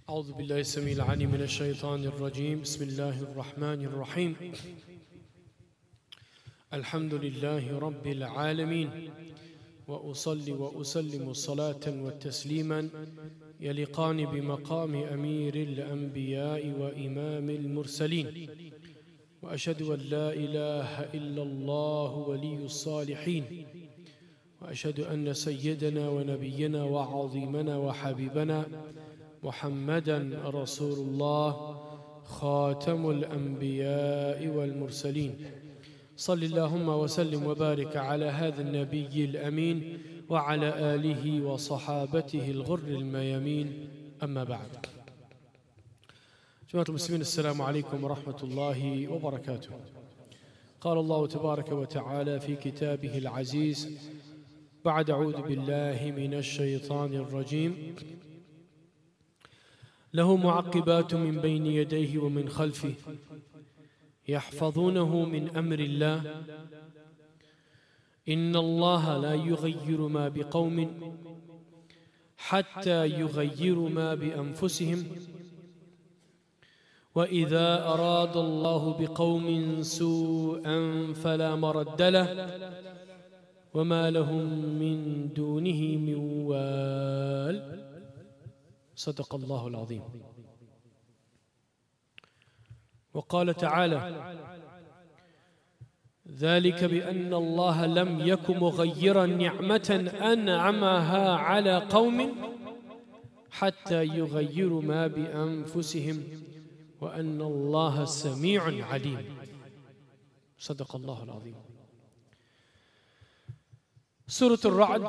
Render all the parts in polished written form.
أعوذ بالله السميع العليم من الشيطان الرجيم بسم الله الرحمن الرحيم الحمد لله رب العالمين وأصلي وأسلم صلاة وتسليما يليقان بمقام أمير الأنبياء وإمام المرسلين وأشهد أن لا إله إلا الله ولي الصالحين وأشهد أن سيدنا ونبينا وعظيمنا وحبيبنا محمدا رسول الله خاتم الأنبياء والمرسلين صل اللهم وسلم وبارك على هذا النبي الأمين وعلى آله وصحابته الغر الميامين أما بعد. جماعة المسلمين السلام عليكم ورحمة الله وبركاته. قال الله تبارك وتعالى في كتابه العزيز بعد أعوذ بالله من الشيطان الرجيم له معقبات من بين يديه ومن خلفه يحفظونه من أمر الله إن الله لا يغير ما بقوم حتى يغيروا ما بأنفسهم وإذا أراد الله بقوم سوءا فلا مرد له وما لهم من دونه من وال. صدق الله العظيم. وقال تعالى ذلك بأن الله لم يك مغيرا نعمة أنعمها على قوم حتى يغيروا ما بأنفسهم وأن الله سميع عليم. صدق الله العظيم. سورة الرعد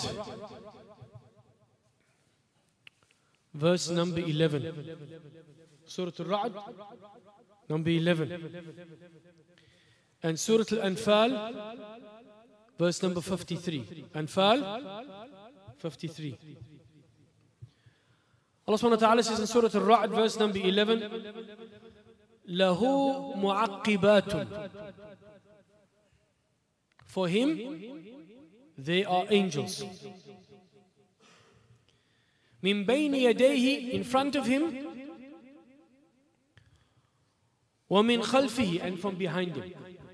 verse number 11. Surah Al-Ra'd number 11. And Surah Al-Anfal verse number 53. Anfal 53. Allah subhanahu wa ta'ala says in Surah Al-Ra'd verse number 11 lahu mu'aqqibatun. For him they are angels. Min bayni yadayhi, in front of him, wa min khalfihi, and from behind him.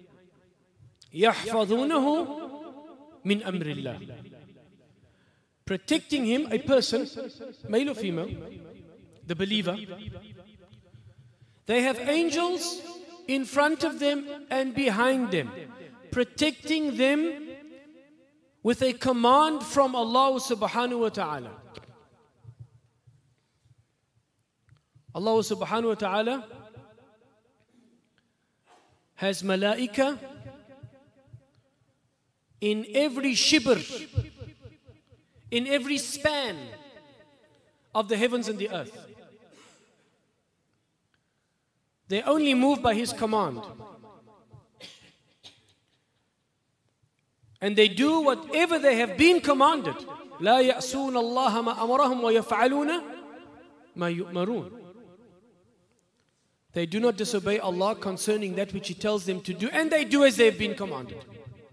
Yahfazunahu min amrillah. Protecting him, a person, male or female, the believer. They have angels in front of them and behind them, protecting them with a command from Allah subhanahu wa ta'ala. Allah subhanahu wa ta'ala has malaika in every shibr, in every span of the heavens and the earth. They only move by His command. And they do whatever they have been commanded. لا يأسون الله ما أمرهم ويفعلون ما يؤمرون. They do not disobey Allah concerning that which He tells them to do, and they do as they have been commanded.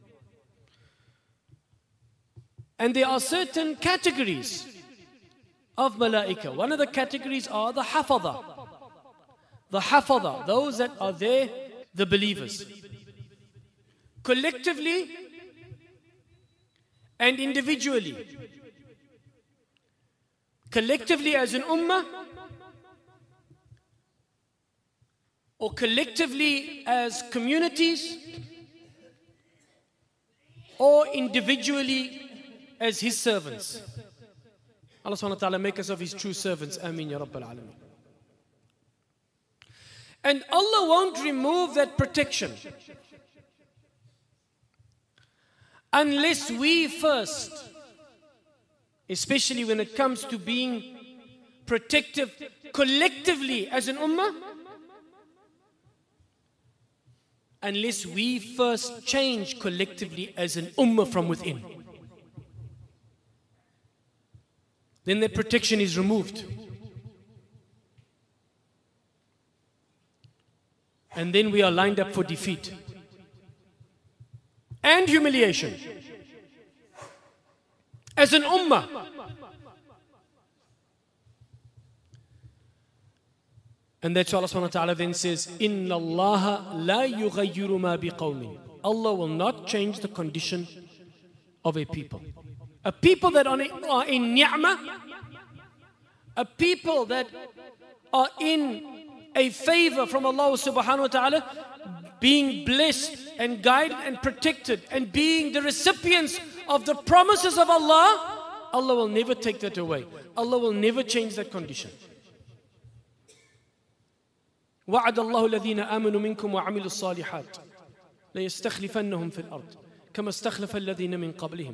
And there are certain categories of malaika. One of the categories are the hafadha. The hafadha, those that are there, the believers. Collectively and individually. Collectively as an ummah, or collectively as communities, or individually as His servants. Allah subhanahu wa ta'ala make us of His true servants. Ameen ya Rabbal Alameen. And Allah won't remove that protection unless we first, especially when it comes to being protective collectively as an ummah, unless we first change collectively as an ummah from within. Then the protection is removed. And then we are lined up for defeat and humiliation as an ummah. And that's why Allah subhanahu wa ta'ala then says, إِنَّ اللَّهَ لَا يُغَيِّرُ مَا بِقَوْمٍ. Allah will not change the condition of a people. A people that are in ni'mah, a people that are in a favor from Allah subhanahu wa ta'ala, being blessed and guided and protected and being the recipients of the promises of Allah, Allah will never take that away. Allah will never change that condition. وعد الله الذين آمنوا منكم وعملوا الصالحات ليستخلفنهم في الأرض كما استخلف الذين من قبلهم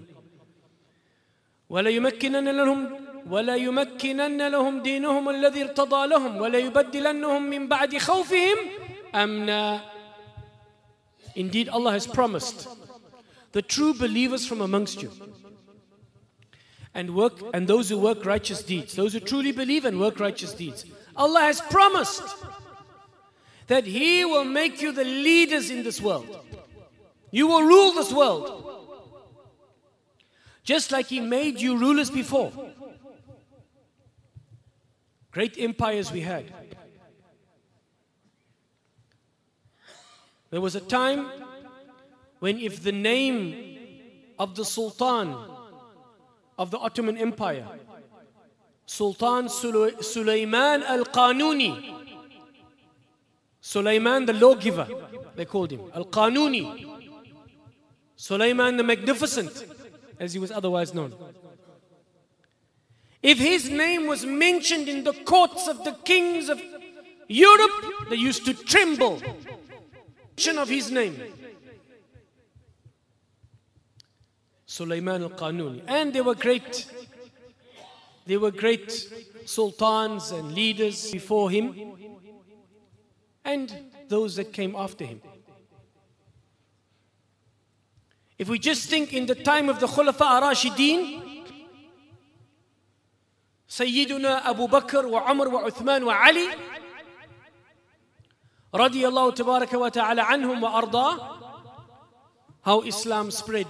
ولا يمكنن لهم دينهم الذي ارتضى لهم ولا يبدلنهم من بعد خوفهم أمنا. Indeed, Allah has promised the true believers from amongst you and those who work righteous deeds, those who truly believe and work righteous deeds. Allah has promised that He will make you the leaders in this world. You will rule this world. Just like He made you rulers before. Great empires we had. There was a time when if the name of the Sultan of the Ottoman Empire, Sultan Sulaiman al-Qanuni, Sulaiman the lawgiver, they called him, Al-Qanuni, Sulaiman the Magnificent, as he was otherwise known. If his name was mentioned in the courts of the kings of Europe, they used to tremble of his name. Sulaiman al-Qanuni. And there were great sultans and leaders before him and those that came after him. If we just think in the time of the Khulafa ar-Rashideen, Sayyiduna Abu Bakr wa Umar wa Uthman wa Ali radiyallahu tabaraka wa ta'ala anhum wa arda, how Islam spread.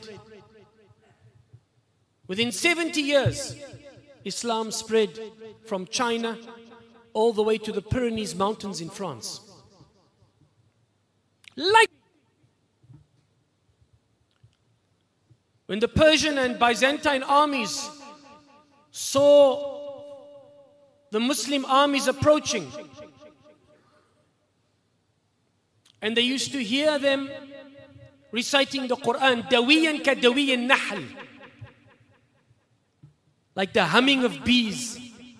Within 70 years, Islam spread from China all the way to the Pyrenees Mountains in France. Like when the Persian and Byzantine armies saw the Muslim armies approaching, and they used to hear them reciting the Quran, dawiyan ka dawiyan nahl, like the humming of bees.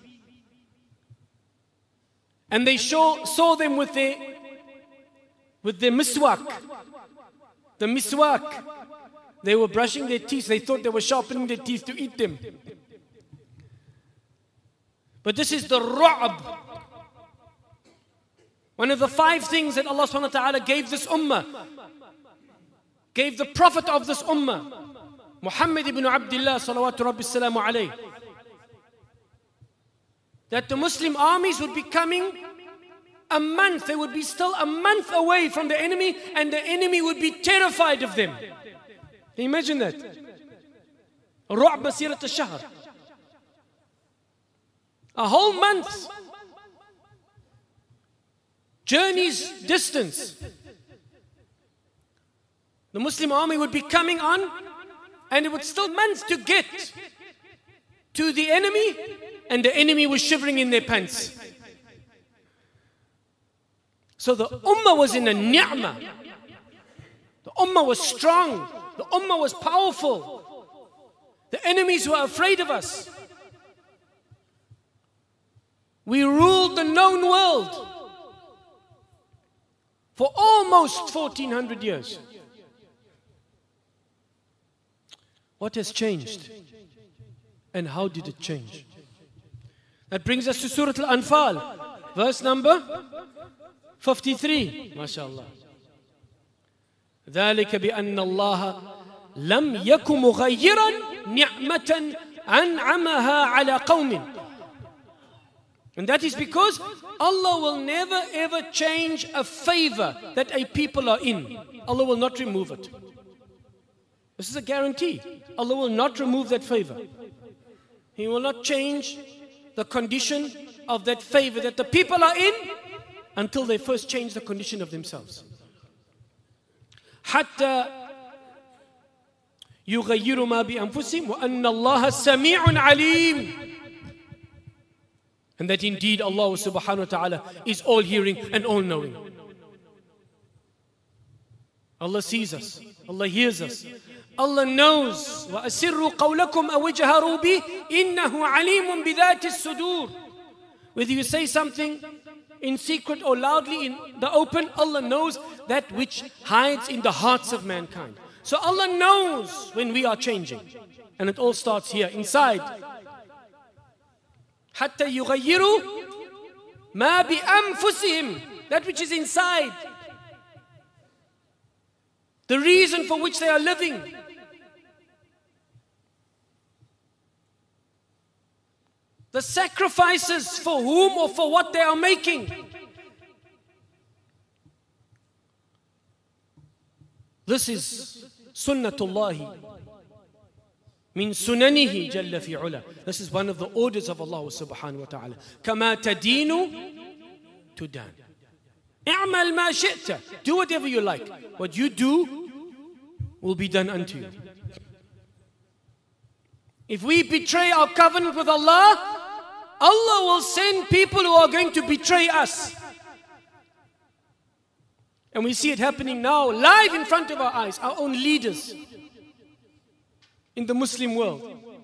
And they saw them with their miswak. The miswak. They were brushing their teeth. They thought they were sharpening their teeth to eat them. But this is the ru'ab. One of the 5 things that Allah subhanahu wa ta'ala gave this ummah, gave the Prophet of this ummah, Muhammad ibn Abdullah salawatu rabbi salamu alayhi, that the Muslim armies would be coming a month, they would be still a month away from the enemy, and the enemy would be terrified of them. Can you imagine that? Ru'ab basirat al-shahr. A whole month. Journey's distance. The Muslim army would be coming on, and it would still months to get to the enemy, and the enemy was shivering in their pants. So the ummah was in a ni'mah. The ummah was strong. The ummah was powerful. The enemies were afraid of us. We ruled the known world for almost 1400 years. What has changed? And how did it change? That brings us to Surah Al-Anfal, verse number 53. MashaAllah. ذلك بأن الله لم يكن مغيرا نعمة أنعمها على قوم. And that is because Allah will never ever change a favor that a people are in. Allah will not remove it. This is a guarantee. Allah will not remove that favor. He will not change the condition of that favor that the people are in. until they first change the condition of themselves. حتى يغيروا ما بأنفسهم وأن الله سميع عليم. And that indeed Allah subhanahu wa ta'ala is all hearing and all knowing. Allah sees us. Allah hears us. Allah knows. وَأَسِرُّوا قَوْلَكُمْ أَوْ اجْهَرُوا بِهِ إِنَّهُ عَلِيمٌ بِذَاتِ الصُّدُورِ. Whether you say something in secret or loudly in the open, Allah knows that which hides in the hearts of mankind. So Allah knows when we are changing. And it all starts here, inside. حَتَّى يُغَيِّرُوا مَا بِأَنفُسِهِمْ. That which is inside. The reason for which they are living. The sacrifices for whom or for what they are making. This is sunnatullahi min sunanihi jalla fi ula. This is one of the orders of Allah subhanahu wa ta'ala. Kama tadinu tudan. I'mal ma shi'ta. Do whatever you like. What you do will be done unto you. If we betray our covenant with Allah, Allah will send people who are going to betray us. And we see it happening now, live in front of our eyes, our own leaders in the Muslim world.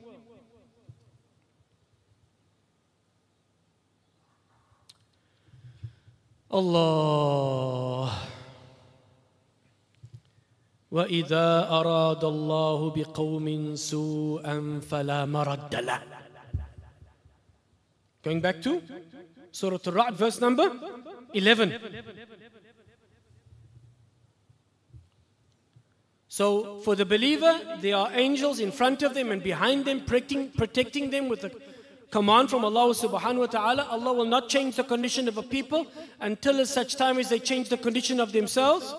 Allah. وَإِذَا أَرَادَ اللَّهُ بِقَوْمٍ سُوءًا فَلَا مَرَدَّ لَهُ. Going back to Surah Al-Ra'd, verse number 11. So for the believer, there are angels in front of them and behind them, protecting them with a command from Allah subhanahu wa ta'ala. Allah will not change the condition of a people until at such time as they change the condition of themselves.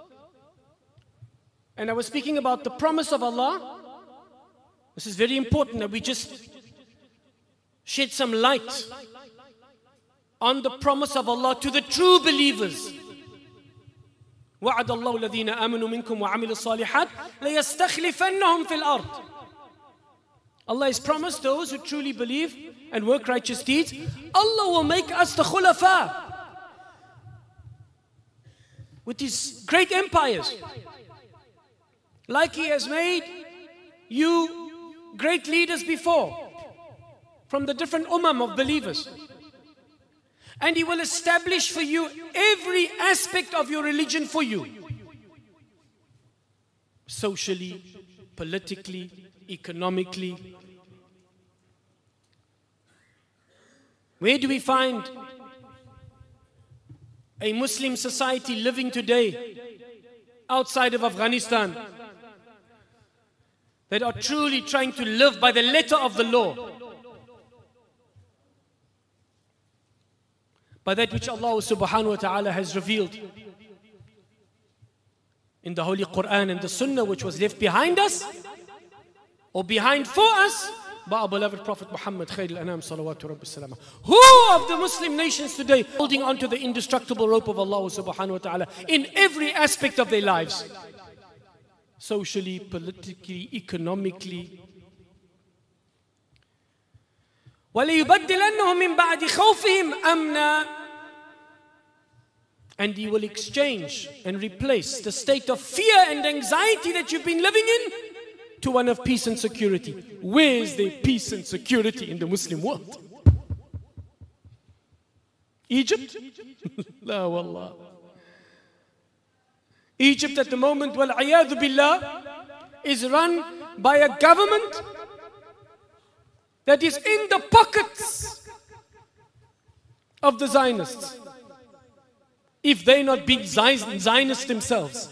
And I was speaking about the promise of Allah. This is very important that we just shed some light on the promise of Allah to the true believers. وَعَدَ اللَّهُ الَّذِينَ آمَنُوا مِنكُمْ وَعَمِلُوا الصَّالِحَاتِ لَيَسْتَخْلِفَنَّهُمْ فِي الْأَرْضِ. Allah has promised those who truly believe and work righteous deeds, Allah will make us the khulafa with these great empires. Like He has made you great leaders before from the different of believers. And He will establish for you every aspect of your religion for you. Socially, politically, economically. Where do we find a Muslim society living today outside of Afghanistan that are truly trying to live by the letter of the law? By that which Allah subhanahu wa ta'ala has revealed in the Holy Quran and the Sunnah, which was left behind us or behind for us by our beloved Prophet Muhammad Khairul Anam salawatu rabbi salama. Who of the Muslim nations today holding on to the indestructible rope of Allah subhanahu wa ta'ala in every aspect of their lives? Socially, politically, economically. وَلَيُبَدِّلَنَّهُمْ مِنْ بَعْدِ خَوْفِهِمْ أَمْنًا. And He will exchange and replace the state of fear and anxiety that you've been living in to one of peace and security. Where is there peace and security in the Muslim world? Egypt? La wallah. Egypt at the moment, wal-'iyadhu billah, is run by a government that is in the pockets of the Zionists, if they not being Zionists themselves.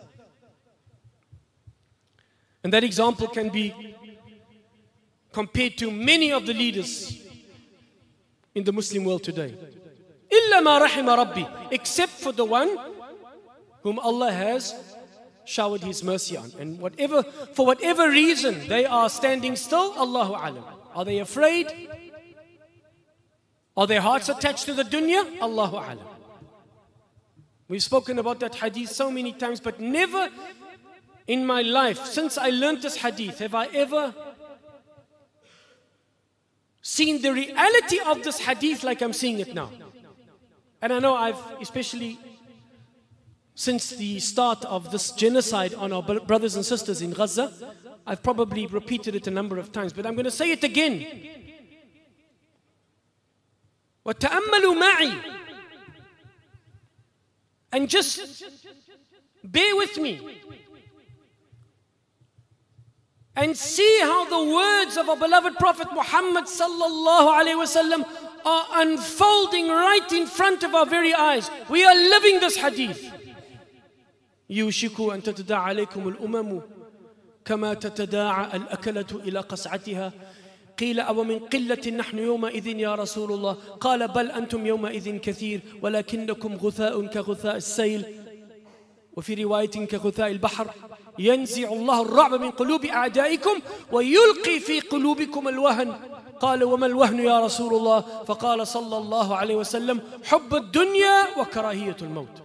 And that example can be compared to many of the leaders in the Muslim world today. إِلَّا مَا رَحِمَ رَبِّي, except for the one whom Allah has showered His mercy on. And for whatever reason they are standing still, Allahu alam. Are they afraid? Are their hearts attached to the dunya? Allahu alam. We've spoken about that hadith so many times, but never in my life, since I learned this hadith, have I ever seen the reality of this hadith like I'm seeing it now. And I know I've, especially since the start of this genocide on our brothers and sisters in Gaza, I've probably repeated it a number of times, but I'm going to say it again. وَتَأَمَّلُوا مَعِي. And just bear with me and see how the words of our beloved Prophet Muhammad sallallahu alaihi wasallam are unfolding right in front of our very eyes. We are living this hadith. يُوشِكُ أَن تَتَدَاعَ عَلَيْكُمُ الْأُمَمُ كَمَا تَتَدَاعَ الْأَكَلَةُ إِلَى قَصْعَتِهَا قيل أو من قلة نحن يومئذ يا رسول الله قال بل أنتم يومئذ كثير ولكنكم غثاء كغثاء السيل وفي رواية كغثاء البحر ينزع الله الرعب من قلوب أعدائكم ويلقي في قلوبكم الوهن قال وما الوهن يا رسول الله فقال صلى الله عليه وسلم حب الدنيا وكراهية الموت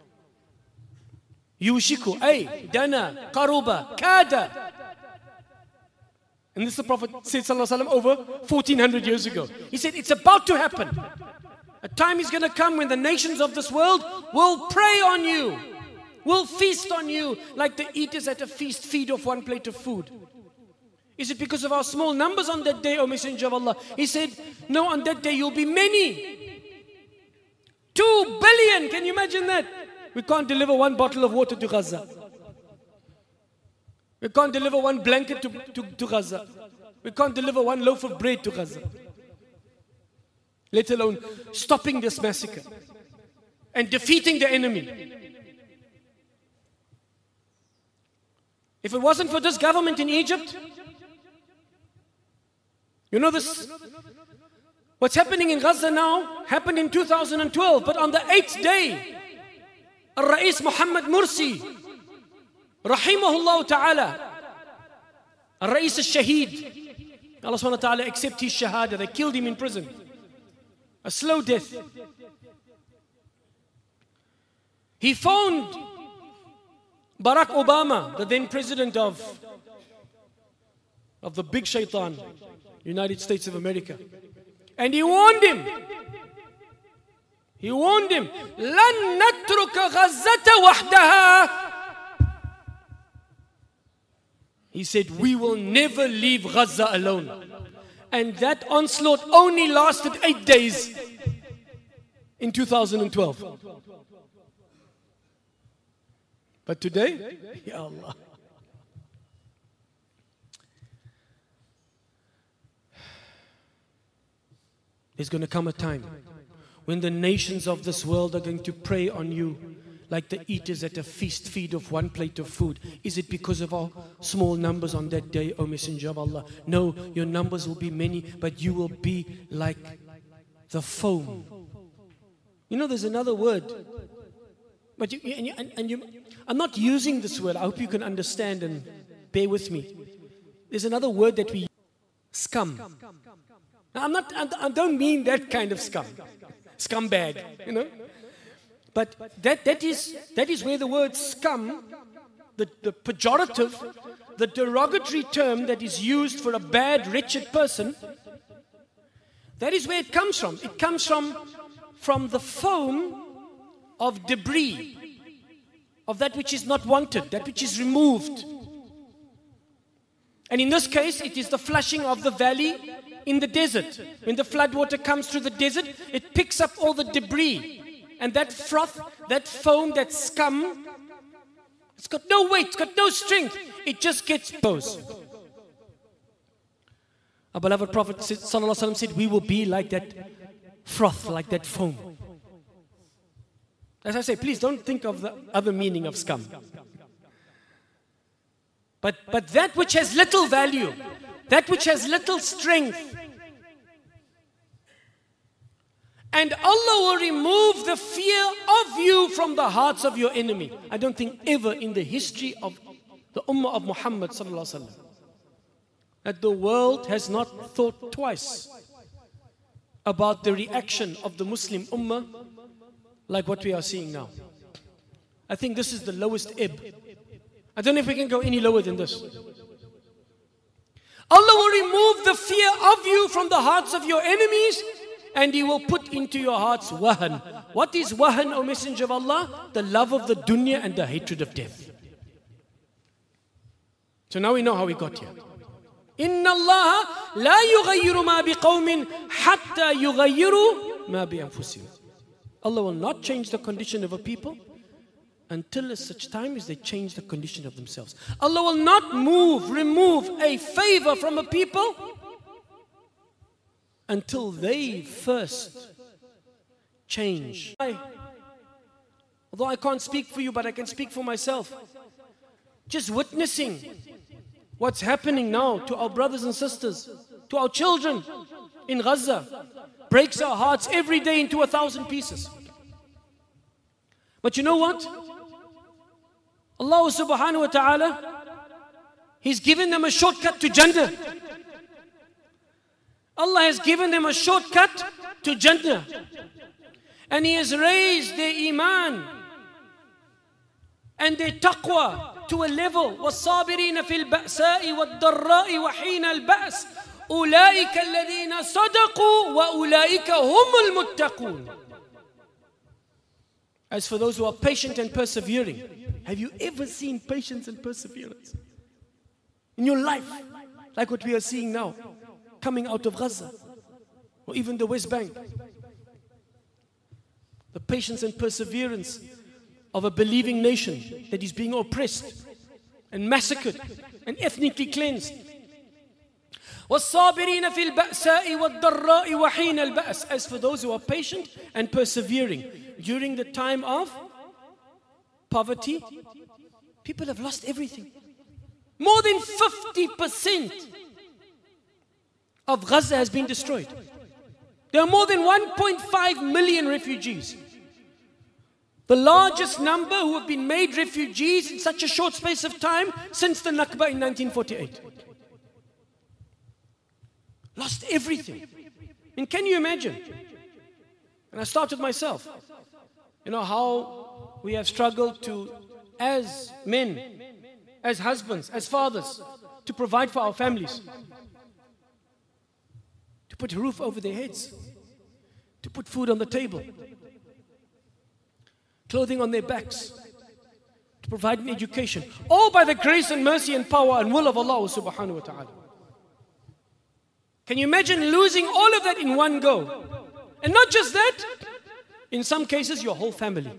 يوشك أي دنا قرب كاد. And this the Prophet said sallallahu alaihi wasallam over 1400 years ago. He said it's about to happen. A time is going to come when the nations of this world will prey on you, will feast on you like the eaters at a feast feed off one plate of food. Is it because of our small numbers on that day, O Messenger of Allah? He said, no, on that day you'll be many. 2 billion, can you imagine that? We can't deliver one bottle of water to Gaza. We can't deliver one blanket to Gaza. We can't deliver one loaf of bread to Gaza. Let alone stopping this massacre and defeating the enemy. If it wasn't for this government in Egypt, you know this, what's happening in Gaza now happened in 2012, but on the 8th day, Al-Rais Muhammad Mursi, Rahimahullah Ta'ala, Al-Rais al-Shaheed, Allah subhanahu wa ta'ala accept his shahada. They killed him in prison. A slow death. He phoned Barack Obama, the then president of the big shaitan, United States of America. And he warned him. He warned him, لَن نَتْرُكَ غَزَّةَ وَحْدَهَا. He said, we will never leave Gaza alone. And that onslaught only lasted 8 days in 2012. But today, Ya Allah. There's going to come a time when the nations of this world are going to prey on you like the eaters at a feast feed of one plate of food. Is it because of our small numbers on that day, O Messenger of Allah? No, your numbers will be many, but you will be like the foam. You know, there's another word. But I'm not using this word. I hope you can understand and bear with me. There's another word that we use, scum. Now, I don't mean that kind of scum. Scumbag, you know. But that is where the word scum, the pejorative, the derogatory term that is used for a bad, wretched person, that is where it comes from. It comes from the foam of debris, of that which is not wanted, that which is removed. And in this case, it is the flushing of the valley in the desert. When the flood water comes through the desert, it picks up all the debris. And that froth, that foam, that scum, it's got no weight, it's got no strength. It just gets exposed. Our beloved Prophet sallallahu alaihi wasallam said, we will be like that froth, like that foam. As I say, please don't think of the other meaning of scum. But that which has little value, that which has little strength, and Allah will remove the fear of you from the hearts of your enemy. I don't think ever in the history of the Ummah of Muhammad sallallahu alaihi wasallam that the world has not thought twice about the reaction of the Muslim Ummah like what we are seeing now. I think this is the lowest ebb. I don't know if we can go any lower than this. Allah will remove the fear of you from the hearts of your enemies, and He will put into your hearts wahan. What is wahan, O Messenger of Allah? The love of the dunya and the hatred of death. So now we know how we got here. Inna Allah la yughayyiru ma biqawmin hatta yughayyiru ma bi anfusihim. Allah will not change the condition of a people until at such time as they change the condition of themselves. Allah will not remove a favor from a people until they first change. Although I can't speak for you, but I can speak for myself. Just witnessing what's happening now to our brothers and sisters, to our children in Gaza, breaks our hearts every day into 1,000 pieces. But you know what? Allah subhanahu wa ta'ala, He's given them a shortcut to Jannah. Allah has given them a shortcut to Jannah. And He has raised their iman and their taqwa to a level. وَالصَّابِرِينَ فِي الْبَأْسَاءِ وَالضَّرَّاءِ وَحِينَ الْبَأْسِ أُولَٰئِكَ الَّذِينَ صَدَقُوا وَأُولَٰئِكَ هُمُ الْمُتَّقُونَ. As for those who are patient and persevering, have you ever seen patience and perseverance in your life? Like what we are seeing now, coming out of Gaza, or even the West Bank. The patience and perseverance of a believing nation that is being oppressed and massacred and ethnically cleansed. وَالصَّابِرِينَ فِي الْبَأْسَاءِ وَالضَّرَّاءِ وَحِينَ الْبَأْسِ. As for those who are patient and persevering during the time of poverty, people have lost everything. More than 50% of Gaza has been destroyed. There are more than 1.5 million refugees. The largest number who have been made refugees in such a short space of time since the Nakba in 1948. Lost everything. And can you imagine? And I start with myself. You know how we have struggled to, as men, as husbands, as fathers, to provide for our families. To put a roof over their heads. To put food on the table. Clothing on their backs. To provide an education. All by the grace and mercy and power and will of Allah subhanahu wa ta'ala. Can you imagine losing all of that in one go? And not just that, in some cases your whole family.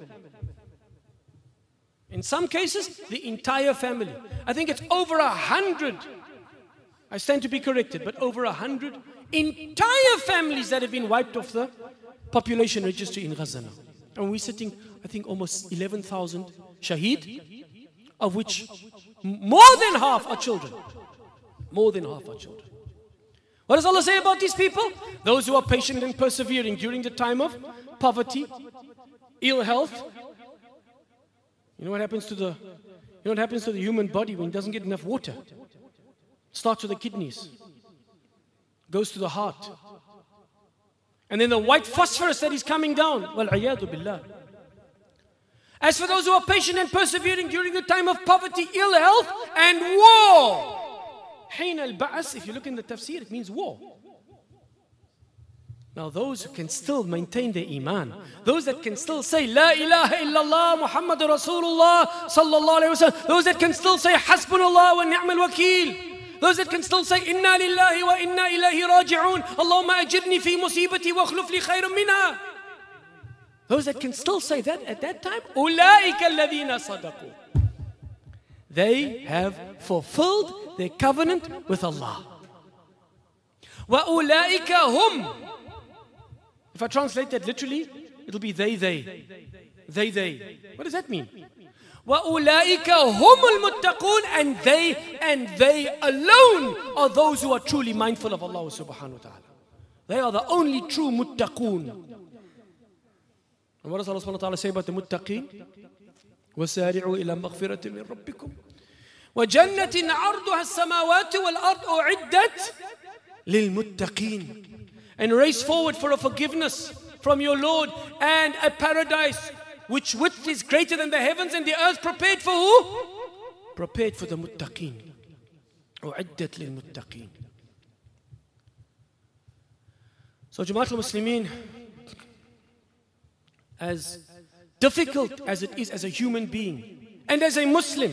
In some cases, the entire family. I think it's over 100. I stand to be corrected, but over 100 entire families that have been wiped off the population registry in Gaza now. And we're sitting, I think, almost 11,000 shaheed, of which more than half are children. More than half are children. What does Allah say about these people? Those who are patient and persevering during the time of poverty, ill health. You know what happens to the human body when it doesn't get enough water? Starts with the kidneys, goes to the heart, and then the white phosphorus that is coming down. Wal-'iyadu billah. As for those who are patient and persevering during the time of poverty, ill health, and war. Heen al-Ba'as, if you look in the tafsir, it means war. Now those who can still maintain their iman, those that can still say La ilaha illallah Muhammad Rasulullah sallallahu alayhi wa sallam, those that can still say Hasbunallah wa ni'mal wakeel, those that can still say Inna lillahi wa inna ilayhi raji'un, Allahumma ajirni fi musibati wa akhluf li khayran minha. Those that can still say that at that time, Ulaika alladhina sadaqu. They have fulfilled their covenant with Allah. Wa ulaika hum. If I translate that literally, it'll be they. They. What does that mean? Wa ulaika humul muttaqun, and they alone are those who are truly mindful of Allah subhanahu wa ta'ala. They are the only true muttaqun. And what does Allah subhanahu wa ta'ala say about the muttaqeen? وَسَارِعُوا إِلَى مَغْفِرَةٍ مِّن رَبِّكُمْ وَجَنَّةٍ عَرْضُهَا السَّمَاوَاتُ وَالْأَرْضُ أُعِدَّتْ لِلْمُتَّقِينَ. And race forward for a forgiveness from your Lord and a paradise which width is greater than the heavens and the earth, prepared for who? Prepared for the muttaqeen. أُعِدَّتْ لِلْمُتَّقِينَ. So Jama'at al-Muslimin, as difficult as it is as a human being and as a Muslim,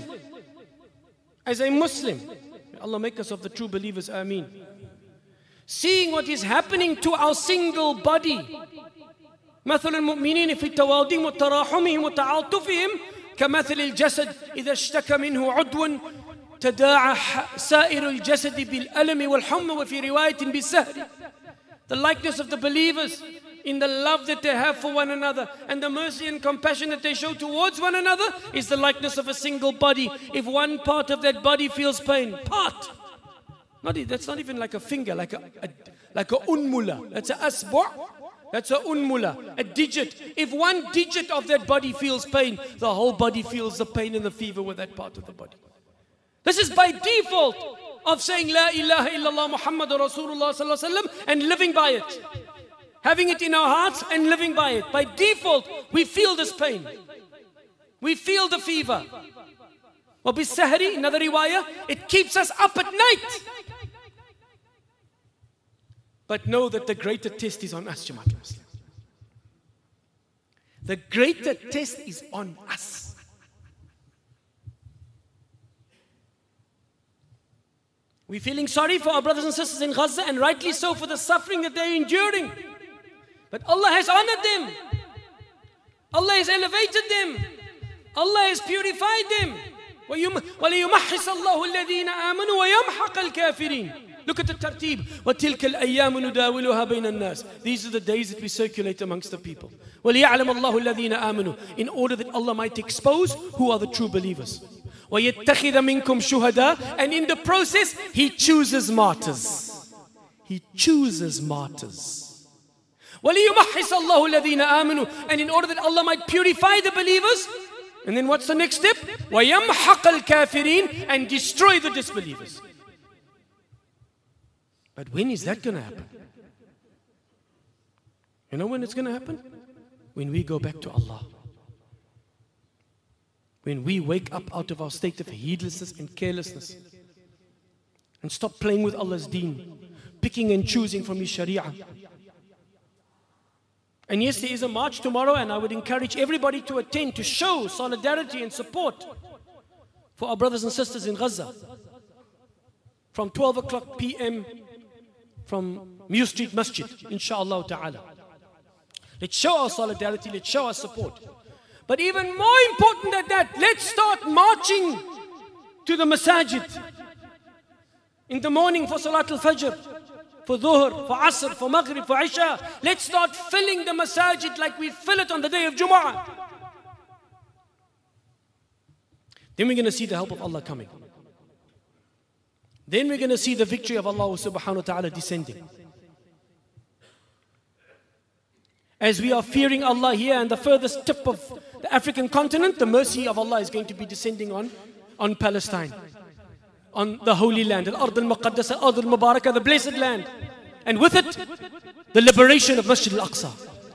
may Allah make us of the true believers, Ameen. Seeing what is happening to our single body. مثل المؤمنين في التواضيم وتراحمهم وتعاطفهم كمثل الجسد إذا اشتكى منه عضو تداعى سائر الجسد بالألم والحمى وفي رواية بالسهر. The likeness of the believers in the love that they have for one another and the mercy and compassion that they show towards one another is the likeness of a single body. If one part of that body feels pain, that's not even like a finger, like a unmula, that's a asbu', that's a unmula, a digit. If one digit of that body feels pain, the whole body feels the pain and the fever with that part of the body. This is by default of saying La ilaha illallah Muhammadur Rasulullah sallallahu alaihi wasallam and living by it. Having it in our hearts and living by it. By default, we feel this pain. We feel the fever. وَبِالسَّهْرِ, another riwayah, it keeps us up at night. But know that the greater test is on us, Jama'at al-Muslim. The greater test is on us. We're feeling sorry for our brothers and sisters in Gaza, and rightly so, for the suffering that they're enduring. But Allah has honored them. Allah has elevated them. Allah has purified them. وَلِيُمَحِّصَ اللَّهُ الَّذِينَ آمَنُوا وَيَمْحَقَ الْكَافِرِينَ. Look at the tartib. وَتِلْكَ الْأَيَّامُ نُدَاوِلُهَا بَيْنَ النَّاسِ. These are the days that we circulate amongst the people. وَلِيَعْلَمَ اللَّهُ الَّذِينَ آمَنُوا. In order that Allah might expose who are the true believers. وَيَتَّخِذَ مِنْكُمْ شُهَدَاءَ. And in the process, He chooses martyrs. He chooses martyrs. وَلِيُمَحِّصَ اللَّهُ الَّذِينَ آمَنُوا. And in order that Allah might purify the believers. And then what's the next step? وَيَمْحَقَ الْكَافِرِينَ. And destroy the disbelievers. But when is that going to happen? You know when it's going to happen? When we go back to Allah. When we wake up out of our state of heedlessness and carelessness. And stop playing with Allah's deen. Picking and choosing from His sharia. And yes, there is a march tomorrow, and I would encourage everybody to attend, to show solidarity and support for our brothers and sisters in Gaza. From 12 o'clock p.m. from Mew Street Masjid, inshallah ta'ala. Let's show our solidarity, let's show our support. But even more important than that, let's start marching to the masajid. In the morning for Salat al-Fajr, for Dhuhr, for Asr, for Maghrib, for Isha. Let's start filling the masajid like we fill it on the day of Jumu'ah. Then we're going to see the help of Allah coming. Then we're going to see the victory of Allah subhanahu wa ta'ala descending. As we are fearing Allah here and the furthest tip of the African continent, the mercy of Allah is going to be descending on Palestine. On the Holy Land, Al-Ard al-Muqaddasa, Al-Ard al-Mubarakah, the blessed land. And with it, the liberation of Masjid al-Aqsa.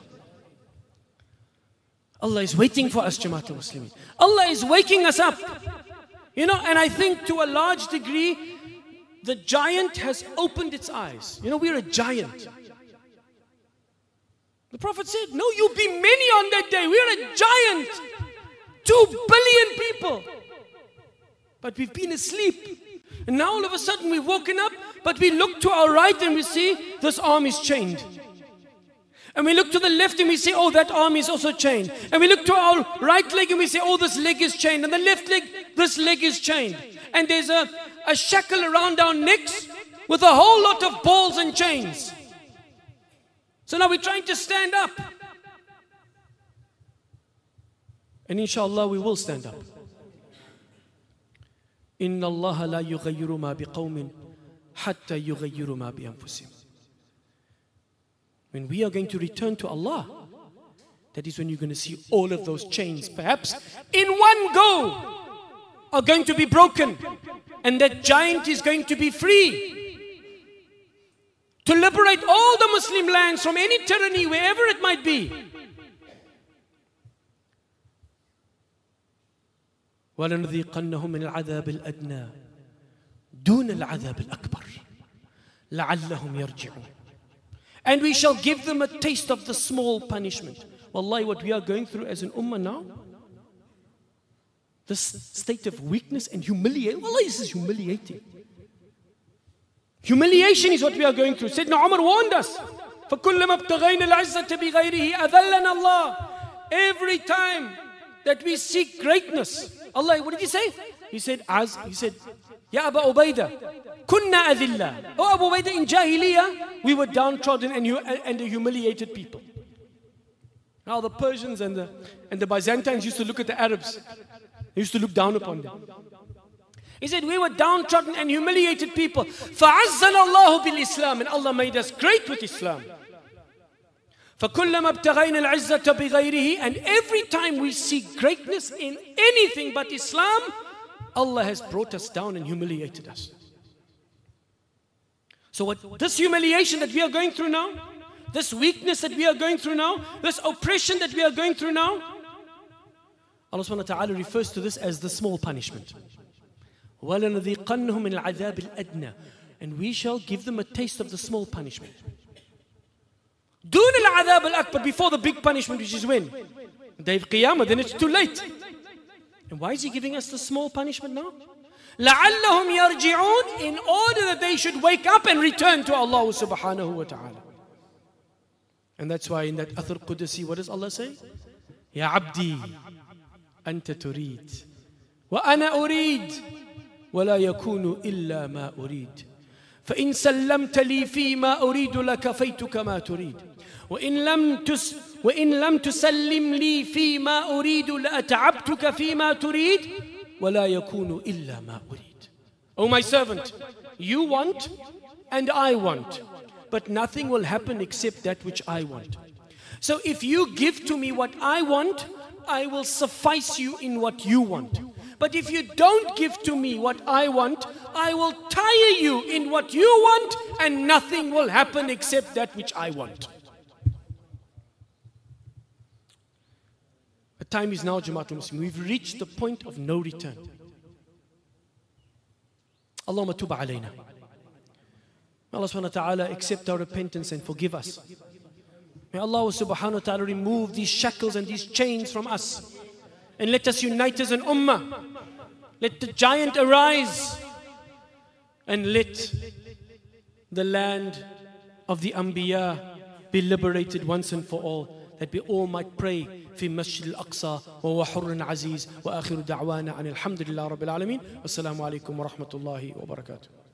Allah is waiting for us, Jama'at al-Muslimin. Allah is waking us up. You know, and I think to a large degree, the giant has opened its eyes. You know, we're a giant. The Prophet said, no, you'll be many on that day. We're a giant. 2 billion people. But we've been asleep. And now all of a sudden we've woken up, but we look to our right and we see this arm is chained. And we look to the left and we say, oh, that arm is also chained. And we look to our right leg and we say, oh, this leg is chained. And the left leg, this leg is chained. And there's a shackle around our necks with a whole lot of balls and chains. So now we're trying to stand up. And inshallah we will stand up. إِنَّ اللَّهَ لَا يُغَيِّرُ مَا بِقَوْمٍ حَتَّى يُغَيِّرُ مَا بِأَنفُسِهِمْ. When we are going to return to Allah, that is when you're going to see all of those chains, perhaps in one go, are going to be broken. And that giant is going to be free. To liberate all the Muslim lands from any tyranny, wherever it might be. وَلَنُذِيقَنَّهُمْ مِنَ الْعَذَابِ الْأَدْنَى دُونَ الْعَذَابِ الْأَكْبَرِ لَعَلَّهُمْ يَرْجِعُونَ. And we shall give them a taste of the small punishment. Wallahi, what we are going through as an ummah now, this state of weakness and humiliation, wallahi, this is humiliating. Humiliation is what we are going through. Sayyidina Umar warned us, فَكُلَّمَا ابْتَغَيْنَا الْعِزَّةَ بِغَيْرِهِ أَذَلَّنَا اللَّهُ. Every time that we seek greatness, Allah, what did he say? He said, Ya Abu Ubaidah, kunna adilla. Oh Abu Ubaidah, in Jahiliyyah, we were downtrodden and the humiliated people. Now the Persians and the Byzantines used to look at the Arabs. They used to look down upon them. He said, we were downtrodden and humiliated people. فَعَزَّنَا اللَّهُ بِالْإِسْلَامِ. And Allah made us great with Islam. فَكُلَّمَا ابْتَغَيْنَا الْعِزَّةَ بِغَيْرِهِ. And every time we seek greatness in anything but Islam, Allah has brought us down and humiliated us. So what this humiliation that we are going through now, this weakness that we are going through now, this oppression that we are going through now, Allah subhanahu wa ta'ala refers to this as the small punishment. وَلَنُذِيقَنَّهُمْ مِنَ الْعَذَابِ الْأَدْنَى. And we shall give them a taste of the small punishment. دُونَ الْعَذَابِ الْأَكْبَرِ. Before the big punishment, which is when? Day of Qiyamah, then it's too late. And why is he giving us the small punishment now? لَعَلَّهُمْ يَرْجِعُونَ. In order that they should wake up and return to Allah subhanahu wa ta'ala. And that's why in that Athar Qudsi, what does Allah say? Ya abdi, anta turid, wa ana urid, wa la yakunu illa ma urid. فإن سلمت لي فيما أريد لكفيتك ما تريد وإن لم تسلم لي فيما أريد لأتعبتك فيما تريد ولا يكون إلا ما أريد. O my servant, you want and I want, but nothing will happen except that which I want. So if you give to me what I want, I will suffice you in what you want. But if you don't give to me what I want, I will tire you in what you want, and nothing will happen except that which I want. The time is now, Jamaatul Muslimin. We've reached the point of no return. Allahumma tub alayna. May Allah subhanahu wa ta'ala accept our repentance and forgive us. May Allah subhanahu wa ta'ala remove these shackles and these chains from us. And let us unite as an ummah. Let the giant arise. And let the land of the Anbiya be liberated once and for all. That we all might pray في مسجد الأقصى وهو حر عزيز وآخر دعوانا أن الحمد لله رب العالمين والسلام عليكم ورحمة الله وبركاته.